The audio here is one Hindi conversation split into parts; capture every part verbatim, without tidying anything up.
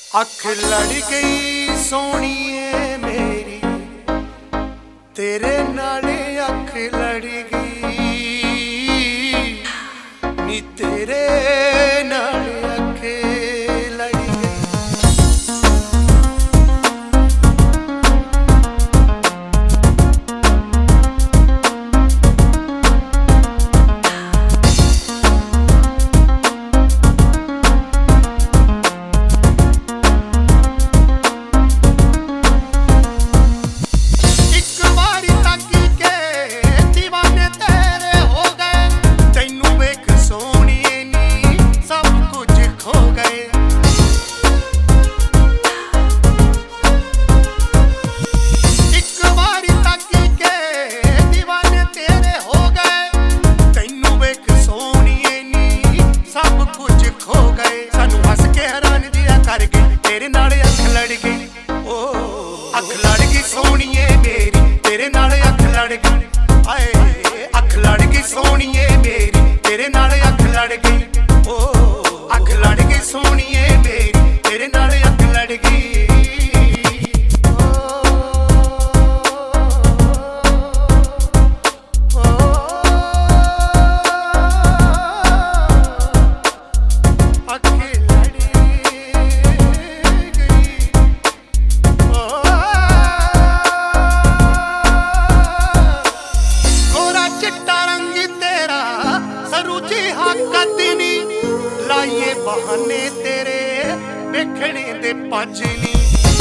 अख लड़ गई सोनिए मेरी तेरे नाले अख लड़ गई नी तेरे नाले अख लड़ गई। तेरे नाल अख लड़ गई ओ अख लड़ गई सोनिए मेरी तेरे नाल अख लड़ गई आए अख लड़ गई सोनिए मेरी तेरे नाल अख लड़ गई ओ अख लड़ गई सोनिए मेरी तेरे नाल अख लड़ गई। लाइए बहाने तेरे वेखने दे पाजनी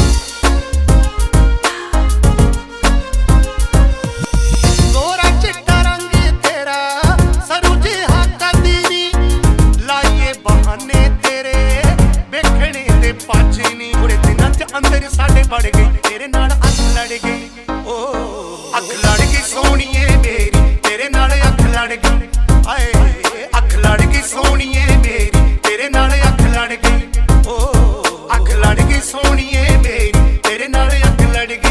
गोरा चिट्टा रंग तेरा सरू जिहा कदनी लाइए बहाने तेरे वेखने दे पाजनी। थोड़े दिनां च अंदर साडे बढ़ गई तेरे नाल अख लड़ गई ओ अख लड़ गई सोनिए मेरी तेरे नाल अख लड़ गई आए अख लड़ गई सोनिए मेरी तेरे नाल अख लड़ गई ओ अख लड़ गई सोनिए मेरी तेरे नाल अख लड़ गई।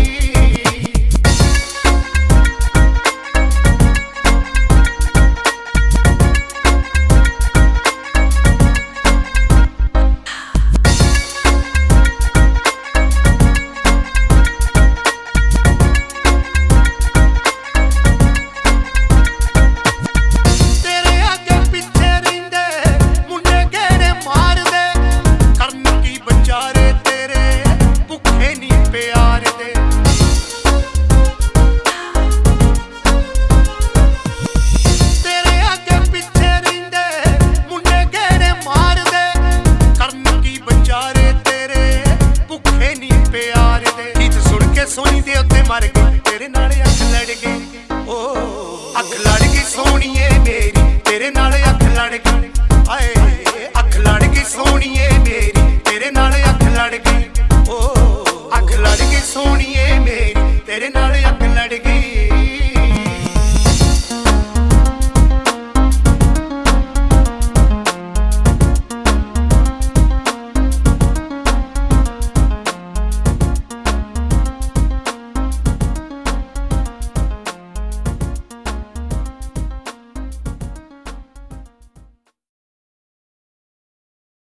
सोनी दे उत्ते मर गई तेरे नाल अख लड़ गई ओ अख लड़ गई सोनिए मेरी तेरे नाल अख लड़ गई।